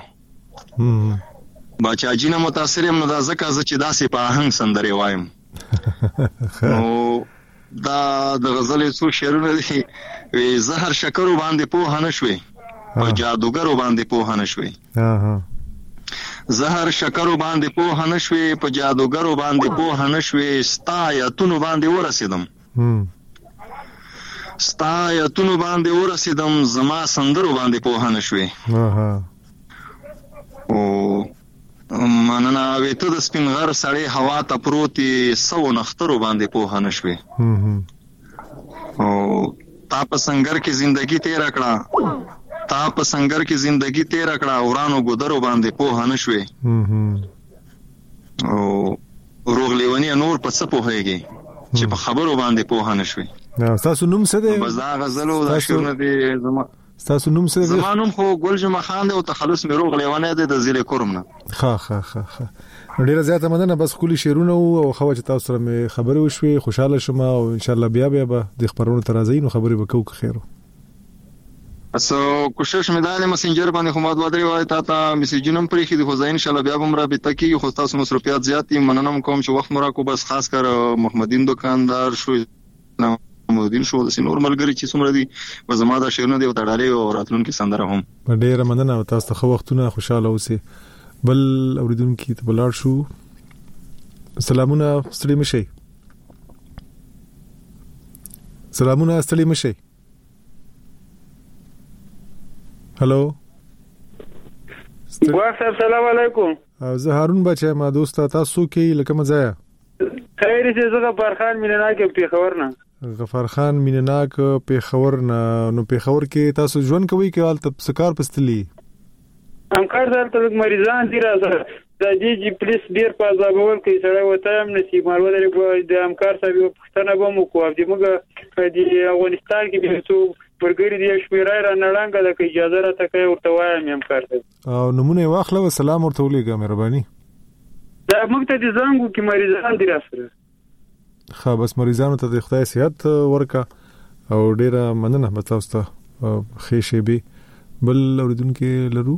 S22: باچاجي نه متاثر یم نو دا ځکه چې داسې په آهنګ سندرې وایم او دا د غزل څو شعرونه دي زهر شکرو باندې پوه نه شوي او جادوګرو باندې پوه نه شوي زهر شکرو باندې پوه نه شوي په جادوګرو باندې پوه نه شوي ستا یاتونو باندې ورسېدم زما سندرو باندې پوه نه شوي او مننه وېته د سپین غر سړی هوا ته پروتي سو نخترو باندې پوه نه شوي او تا په سنگر کې زندگی تیر کړه اورانو ګدرو باندې پوه نه شوي او روغ لیونی نور په څه پوهیږي چې په خبرو باندې پوه نه شوي
S1: تاسو نوم څه دی
S22: بس دا غزلو دا شعرونه دي
S1: تاسو نوم څه دی
S22: زما نوم خو ګلجمه خان دی او تخلص مې روغ لیونی دی د زیلې کورم نه
S1: ډیره زیاته مننه بس خولي شعرونه او خو چې تاسو سره مې خبرې وشوي خوشاله شوم او ان شاء الله بیا به د خبرونو ترازی نو خبرې وکړو خیرو
S22: اسو کوشش مې دا مسنجر باندې خو ماده ودرې وای تا میسیجونم پرې خې د خو ځای ان شاء الله بیا به مرابطه کې خو تاسو مصرفيات زیات دي مننه کوم چې وخت مرا کو بس خاص کر محمدین دکاندار شو محمدین شو د سینور ملګری چې څومره دي و زما دا شعرونه دی او تړالې او راتلونکي سندره هم
S1: ډیره مننه تاسو خو وختونه خوشاله اوسئ بل اوریدونکو ته بلار شو سلامونه ستړي مشي هلو
S2: واخر سلام علیکم
S1: زه هارون بچا ما دوست تاسو کې لکه مزایا
S2: خیر چې زه غفرخان مینناک
S1: پیښور نه نو پیښور کې تاسو ژوند کوي کې حالت سکار پستلی
S2: امکار دلته مریضان دي راځه د جی پلیس ډیر په ځابول کې سره وته هم نصیب مارو د امکار صاحب پښتنه به مو کوو د موږ د افغانستان کې به څو برګری دی شمیرای را نړنګ د اجازه را تکي ورته وایم امکار صاحب
S1: او نمونه واخلو سلام ورته ولېګه مهرباني
S2: دا موږ ته د زنګو کې مریضان دي راځه
S1: خا بس مریضانو ته د خدای صحت ورکا او ډیره مننه تاسو ته خېشه به بل اوریدونکو لرو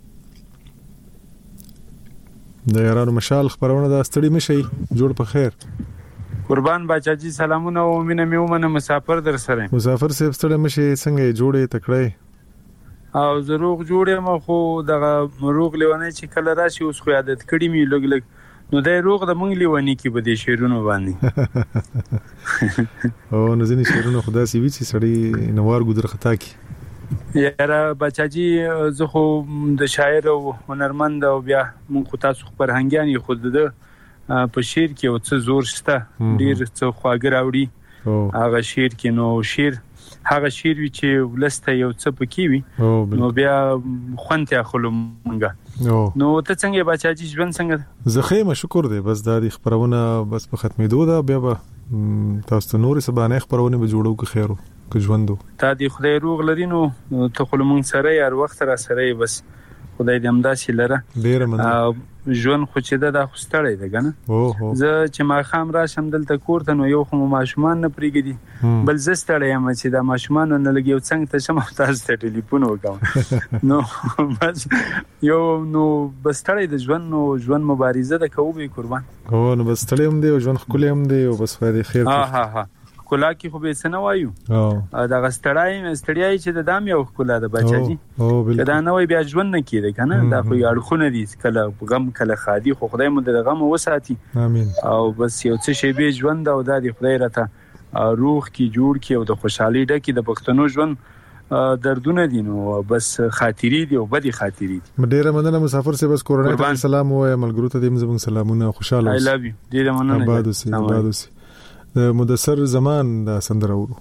S1: د یارانو مشال خبرونه د ستړي مشي جوړ په خیر
S2: قربان باچاجي سلامونه او مینه میومنه مسافر در سره
S1: مسافر سیب ستړي مشي څنګه جوړې تکړه
S2: او زروغ جوړې ما خو دغه روغ لیونه چې کله راشي اوس خو عادت کړی می لګ نو د روغ د مونږ لیونی کې بده شیرونو باندې
S1: او نزنی شیرونو خدا سی وی چې سړی نوار ګذر خطا کی
S2: یاره بچاجي زه خو د شاعر او هنرمند او بیا مونږ خو تاسو فرهنګيان خو د په شعر کې او څه زور شته ډیر څه خواږه راوړي هغه شعر کې نو شعر هغه شعر وی چې ولسته یو څه پکې وي نو بیا خونته خلم منګه نو ته څنګه بچاجي ژوند څنګه
S1: زه خیمه شکر دی بس د خبرونه بس په ختمېدو ده بیا به تاسو نور سبانه خبرونه به جوړو که خیرو که ژوندو
S2: تا دی خدای روغ لري نو ته خلمون سره هر وخت را سره بس خدای دې امداسي لره
S1: ډیر مننه
S2: ژوند خو چې دا خوستړی دی کنه زه چې ما خام راشم دلته کوړته نو یو خو ماشومان نه پریګدي بل زستړی یم چې دا ماشومان نه لګیو څنګه ته شم تاسو ته ټلیفون وکم نو بس یو نو بستړی د ژوند مبارزه د کوبي قربان
S1: نو بستړی هم دی او ژوند خپل هم دی او بس فائدې خیر
S2: ها کولا کې خو به سن وایو دا غستړی چې د دام یو کولا د بچاجي دا نه وای بیا ژوند نه کیده کنه دا خو اړخونه دي کله غم کله خادي خو خدای مو د غم وساتي
S1: امين
S2: او بس یو څه شی به ژوند او د خدای راته روح کی جوړ کی او د خوشحالي ډکه د پښتنو ژوند دردونه دي نو بس خاطري دي او بدي خاطري دي.
S1: ډیره مننه مسافر سه بس کورونه ته سلام وای ملګرو ته دې زموږ سلامونه خوشاله اوسئ.
S2: I love you. ډیره مننه.
S1: آباد اوسئ. مدثر زمان د سندره ورو.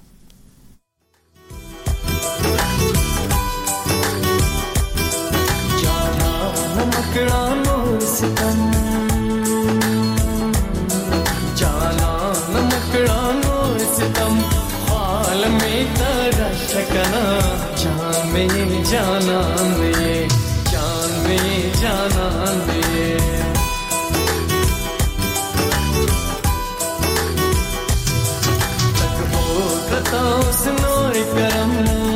S10: जानान दे जान में जानान दे लगो कता सुनोर करम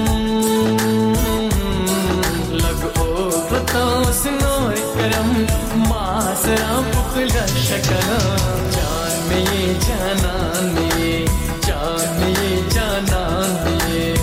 S10: लगो कता सुनोर करम मासरा पुखला शकना जान में जानान दे जान में जानान दे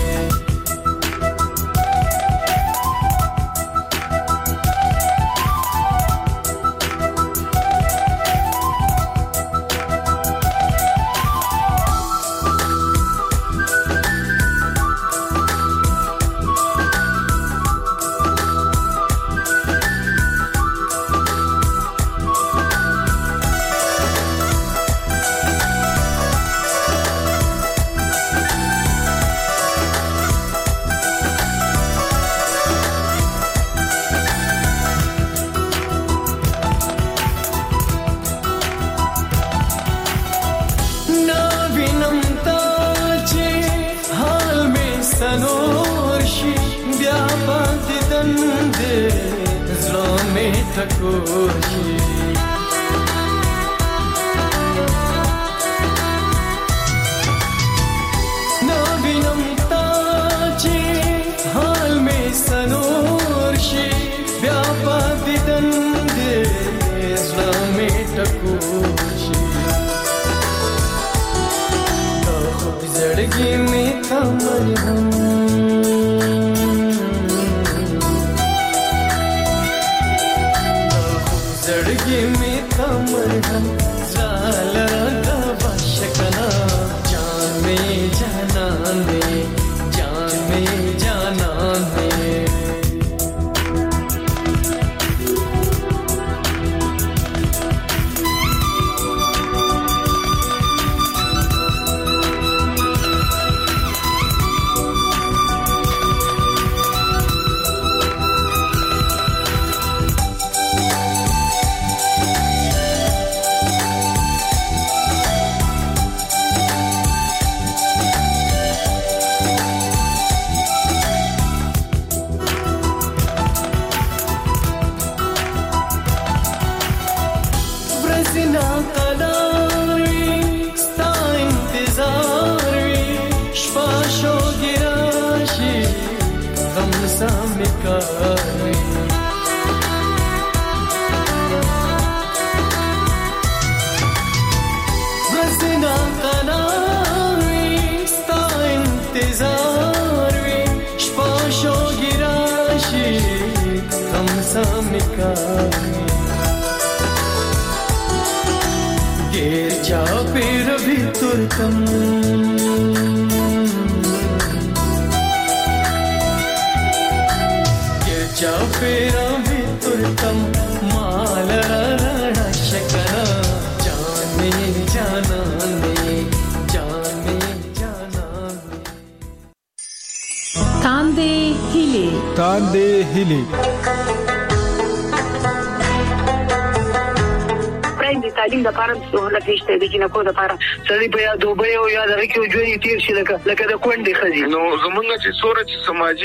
S3: تعلیم د پاره سہولت نشته د جنکو د پاره سړي په یا دوبه او یا د کې ژوند تیر شي لکه د کونډې خزي
S4: نو زمونږ چې سورج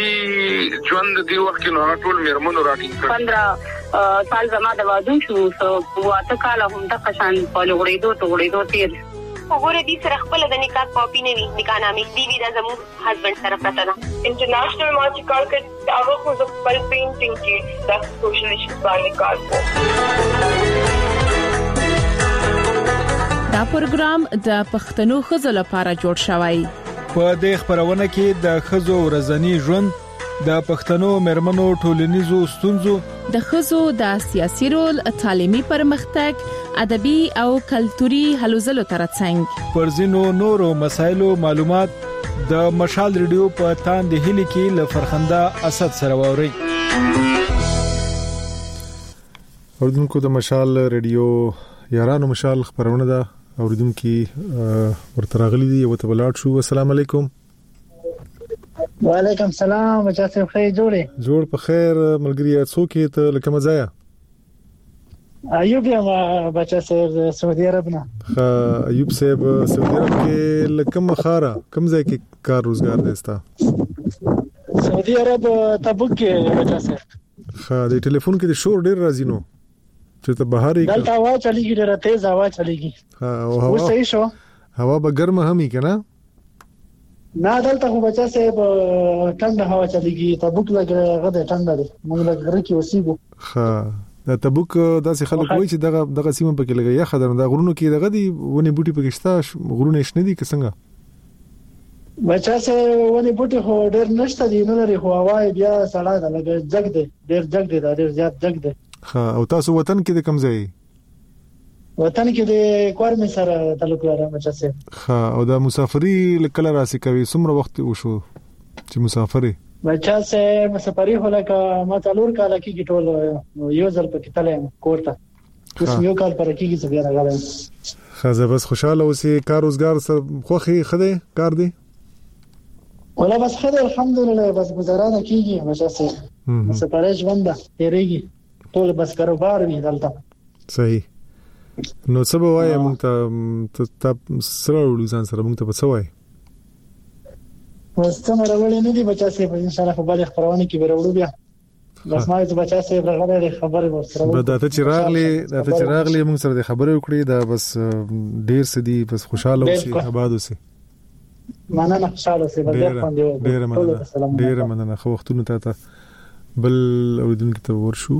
S4: سماجی ژوند دی وخت نو ټول میرمنو راټینګ کړ
S3: 15 سال زما د وادو شو واته کال هم د قشان په لغړېدو تیر
S23: وګوره دې سره خپل د نکاح کاپی نه وی نکاح نامې دی دا زمو هسبند سره پته ده انټرنیشنل مارچ کال کې هغه خو د خپل پینټینګ کې د سوشل ایشوز باندې کار کوي.
S8: دا پروګرام د پښتنو خزو لپاره جوړ شوی.
S1: په دې خبرونه کې د خزو ورځنی ژوند، د پښتنو مرمنو ټولنیزو ستونزو،
S8: د خزو د سیاسي رول، تعلیمي پرمختګ، ادبي او کلتوري هلو ځلو ترڅنګ
S1: پر ځینو نورو مسایلو معلومات
S11: د مشال ریډیو په تان د هلي کې ل فرخنده اسد سره ووري.
S1: اوردونکو د مشال ریډیو یارانو مشال خبرونه ده اوردونکو ورته راغلي دي او ته بلاټ شو. السلام علیکم.
S6: وعلیکم السلام. بچا صاحب خیر
S1: جوړ په خیر ملګری څوک ته لکه مزایا
S6: ایوب یم بچا صاحب سعودي عرب نه.
S1: ایوب صاحب سعودي عرب کې لکه مخاره کوم ځای کې کار روزګار دیستا؟
S6: سعودي عرب تبوک کې بچا صاحب.
S1: د ټلیفون کې د شور ډیر راځي نو چې ته بهر یې
S6: دلته هوا چلیږي ډیره تیز هوا چلیږي.
S1: او هوا
S6: صحیح شو
S1: هوا به ګرمه همي کنه
S6: نه دلته خو بچا صاحب ټنډه هوا چلیږي. تبوک لګره غده ټنډه دي موږ لګره کې وسیګو. د تبوک داسې خلک وایي چې دغه سیمه پکې لګي یا خدای د غرونو کې دغه دی ونی بوټي پکې شته غرونه شنه دي څنګه بچا صاحب ونی بوټي خو ډېر نشته دي نه لري خو هوا بیا سړه ده لګ جګ دي ډېر جګ دي ډېر زیات جګ دي.
S1: او تاسو وطن کې د کوم ځای؟
S6: وطن کې د کورمې سره تعلق لري بچا صاحب.
S1: او د مسافری کله راسي کوي څومره وخت وشو چې مسافری؟
S6: بچا صاحب مسافری هلکه ما تلور کاله کې ټول یو ځل پکې تلم کوړه اوس یو کال پر کېږي چې بیا راغلم.
S1: خزه بس خوشاله اوسې کار روزګار سره خوخي خده کار دی
S6: ولا بس خده الحمدلله بس گزارانه کېږي بچا صاحب. مسافری ژوند ده تیریږي ټول بس کاروبار وی دلته.
S1: صحیح. نو څه به وایې مونږ ته سره ولوزان سره مونږ ته په څه وایې؟
S6: بس څنګه راولې نه دي بچا صاحب ان شاء الله په بل خبرونه کې به راوړو بیا. بس ما ته بچا صاحب راغله خبره ورسره
S1: به داته چې راغلي موږ سره د خبرې وکړي دا بس ډیر سدي بس خوشاله اوسئ آباد اوسئ.
S6: مننه خوشاله اوسئ
S1: ډیر مننه خو وختونه ته بل اوریدونکو ته ورشو.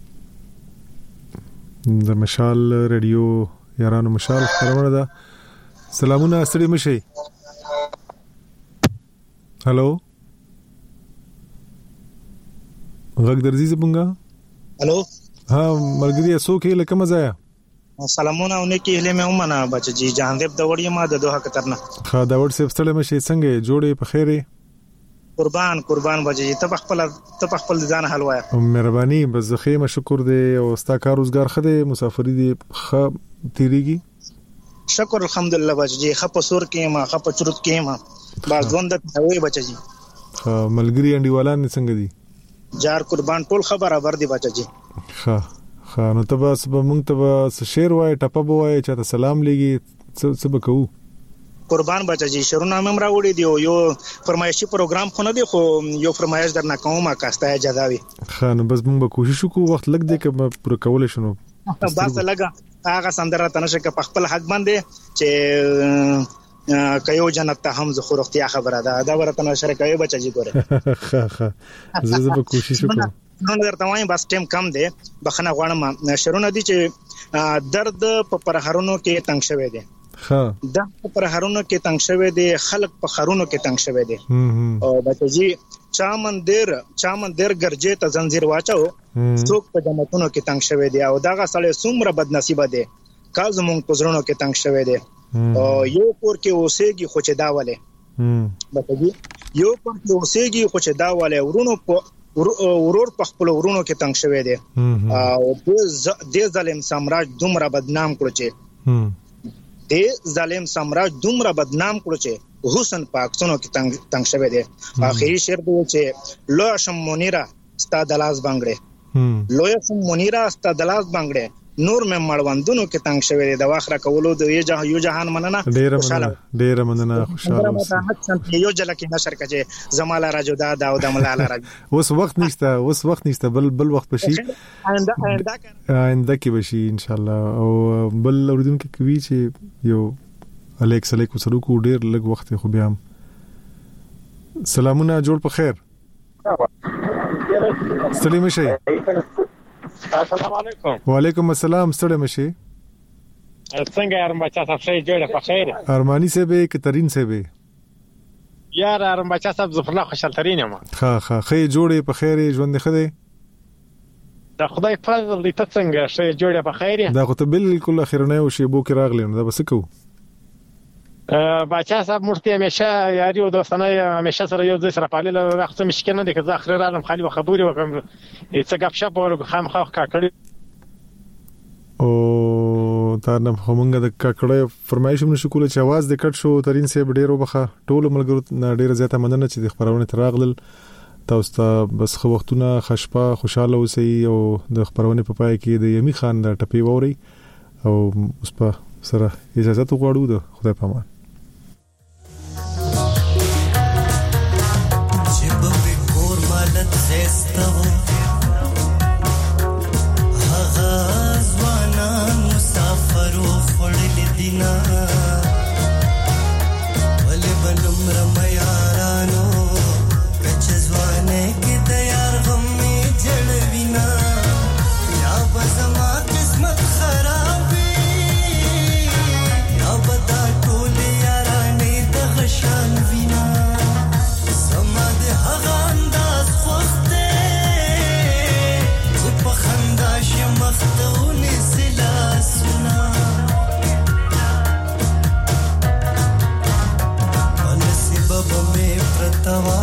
S1: د مشال ریډیو یارانو مشال خبرونه ده. سلامونه ستړي مشي. هلو غږ درځي زبونګه.
S7: هلو
S1: ها ملګری څوک یې لکه مزایا؟
S7: سلامونه او نیکی هله مې ومنه بچ جی جهاندیب د وړي ما د دوه کترنه.
S1: دا وړ سیب ستړي مشي څنګه جوړې په خیره؟
S7: قربان بچ جی ته خپل ځان حلوایا.
S1: مهرباني بس خیمه شکر دې او ستا کار روزګار خده مسافری دې خ تیریږي.
S7: شکر الحمدلله بچ جی خپ سور کې ما خپ چرت کې ما بازوند ته وي بچ جی.
S1: ملګری انډیوالان څنګه دي؟
S7: جار قربان ټول خبره ور دي بچ جی.
S1: نو ته بس موږ ته شعر وای ټپه وای چې ته سلام لګي څه بکو؟
S7: قربان بچ جی شروع نامم راوړي دی یو فرمایشي پروګرام خو نه دی خو یو فرمایش درنه کومه کاسته اجازه وي.
S1: نو بس موږ به کوشش وکړو وخت لګ دی که پر کول شنو
S7: بس لګه هغه سندره تنشه که په خپل حق باندې چې کيو جنت ته هم زخه روغتیا خبره ده دا ورته نشر کوي بچ جی ګوره.
S1: زه به کوشش وکړم.
S7: نو درته وایم بس ټیم کم دی بخنه غواړم شرونه دي چې درد په پرهرونو کې تنگ شوی دی. د پر هرونو کې تنگ شوی دی خلک په خرونو کې تنگ شوی دی. او بچ جی چا مندر ګرځي ته زنجیر واچو څوک په جنتونو کې تنگ شوی دی او داغه سړی څومره بد نصیب دی کاز مونږ پزړونو کې تنگ شوی دی. او یو کور کې اوسېږي خو چې دا والے بچ جی یو کور کې اوسېږي خو چې دا والے ورور په خپل ورونو کې تنگ شوی دی. او د ظالم سامراج دومره بدنام کړ چې ظالم سامراج دومره بدنام کړو چې حسن پاکستانو کې تنگ شوی دی. اخیری شعر دی چې لوشم منیرا ستا دلاس بنگړې لوشم منیرا ستا دلاس بنگړې نور مې مړوندونو کې تنگ شوی دی. د واخره کولو د یو جهان مننه
S1: ډیر مننه خوشاله
S7: اوسه. یو جل کې نشر کړي زماله راجو دا او د ملاله راجو
S1: اوس وخت نشته بل وخت بشي آینده کې بشي ان شاء الله. او بل اوریدونکو کوي چې یو الیکس سره کو ډیر لږ وخت خو بیا سلامونه جوړ په خیر. سلام شي.
S9: السلام علیکم.
S1: وعلیکم السلام. ستړي مشي.
S9: څنګه ارم بچا صاحب شي جوړه په خیر؟
S1: ارمانی صاحب کترین صاحب
S9: یار ارم بچا صاحب ظفر الله خوشحال ترين ما
S1: خې جوړه په خیر ژوند خده
S9: دا خدای فضل دې ته څنګه شي جوړه په خیر؟
S1: دا خو ته بالکل اخرنه او شی بو کې راغلی نو دا بس کو
S9: بچا صاحب مرتي همیشه یاري او دوستانه همیشه سره یو ځای سره پالل وخت مشکل نه دي که زه اخر رالم خالي خبري وکم څه غپ شپ ور خامخا کاکړي
S1: او دا نه همغه د کاکړې فرمایش هم نشو کولای چې आवाज د کټ شو ترين سه ډیرو بخه ټول ملګرو ډیره زیاته مننه چې د خبرونه تراغلل تاسو ته بس خو وختونه خشپه خوشاله اوسئ او د خبرونه په پای کې د یمی خان د ټپی ووري او اوس په سره اجازه ته غواړو د خدای په امان
S10: چې په کور مالت زسته هغه ځوانان مسافرو خړل دینا ولې بنم رميارانو کچ ځوانه کې تیار غم می جړوینا یا بزما قسمت خرابې یا بدا ټول یارانې د غشان وینا سما د هغه انداز خوسته چې په خندا شمختونه سلا سنا ونسبب مې پرتوا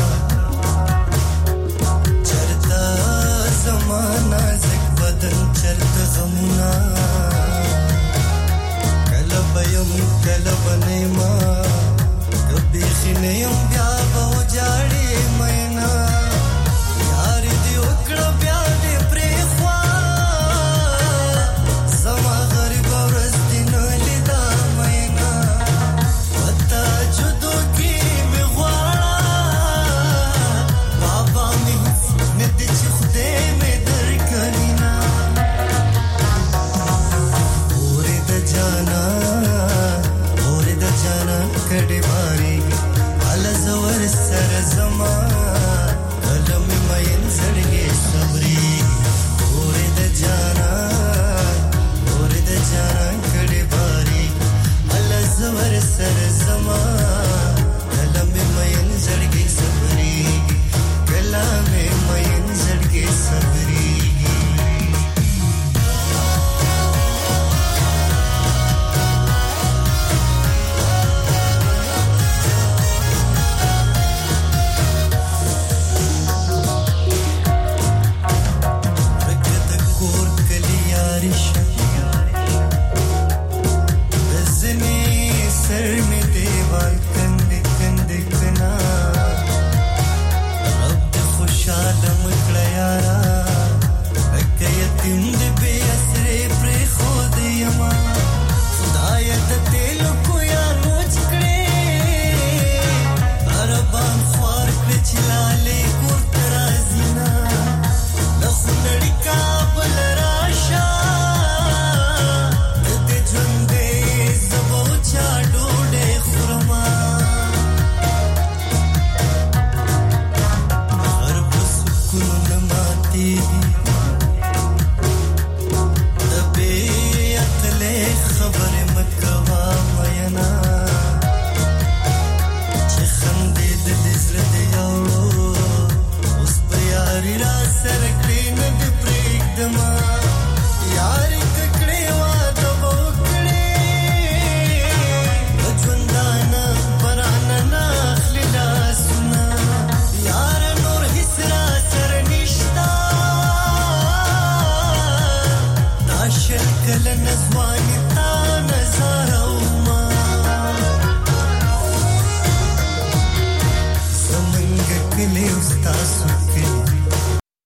S10: چرتا زمانہ زک بدن چرتا غمنا کلبیم کلبنیما کبھی خنیم بیا بہو جاڑی مینا یار دی اکڑا بیا دی پریخوا زما غریب ورستین لیدا مینا وطا جدو کی می غواړه بابا می ندی چې خدای می درکلینا اورې د جانا کډې باري ال زور سر زما قلم مې زړګي صبري اورې د جانا کډې باري ال زور سر زما قلم مې زړګي صبري کلام مې زړګي صبري